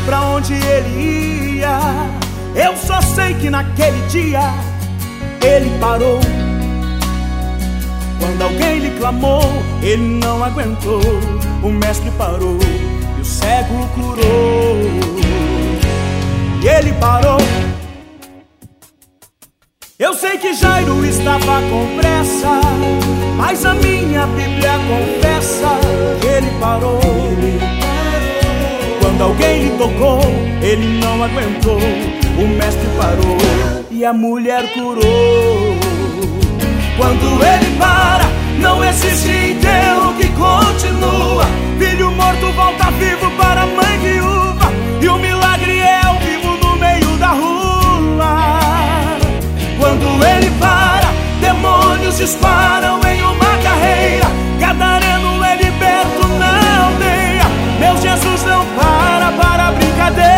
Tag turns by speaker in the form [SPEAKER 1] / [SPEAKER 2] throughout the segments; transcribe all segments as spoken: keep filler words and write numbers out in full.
[SPEAKER 1] pra onde ele ia. Eu só sei que naquele dia ele parou. Quando alguém lhe clamou, ele não aguentou. O mestre parou e o cego curou. E ele parou. Eu sei que Jairo estava com pressa, mas a minha Bíblia confessa que ele parou. Quando alguém lhe tocou, ele não aguentou. O mestre parou e a mulher curou. Quando ele para, não existe enterro que continua. Filho morto volta vivo para a mãe viúva, e o milagre é ao vivo no meio da rua. Quando ele para, demônios disparam em uma carreira. Gadareno é liberto na aldeia. Meu Jesus não para para brincadeira.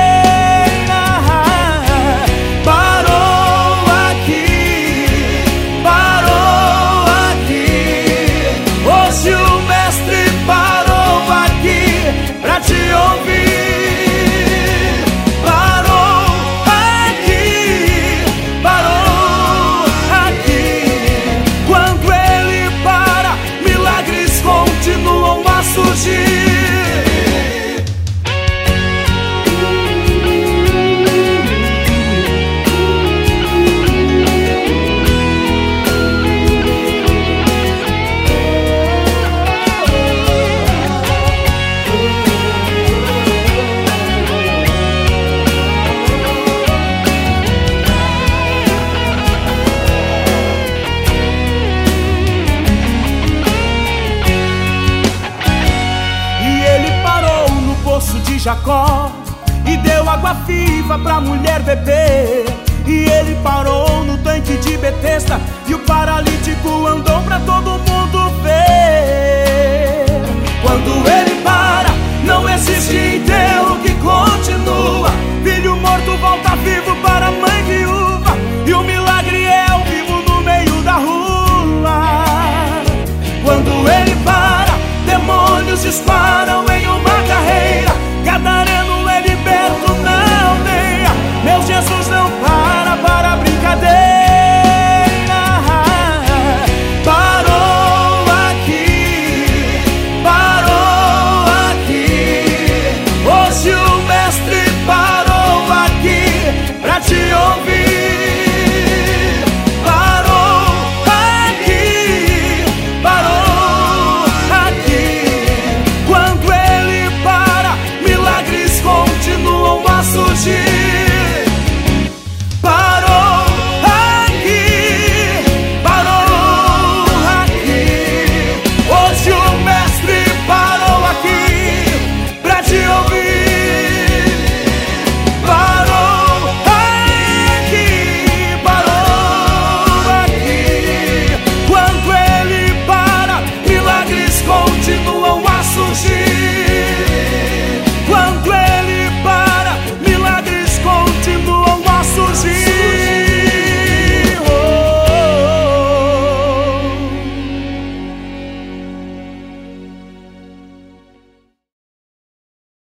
[SPEAKER 1] Parou aqui, parou aqui. Hoje o mestre parou aqui pra te ouvir. Jacó, e deu água viva pra mulher beber. E ele parou no tanque de Betesda, e o paralítico andou pra todo mundo ver. Quando ele para, não existe enterro que continua. Filho morto volta vivo para a mãe viúva, e o milagre é ao vivo no meio da rua. Quando ele para, demônios disparam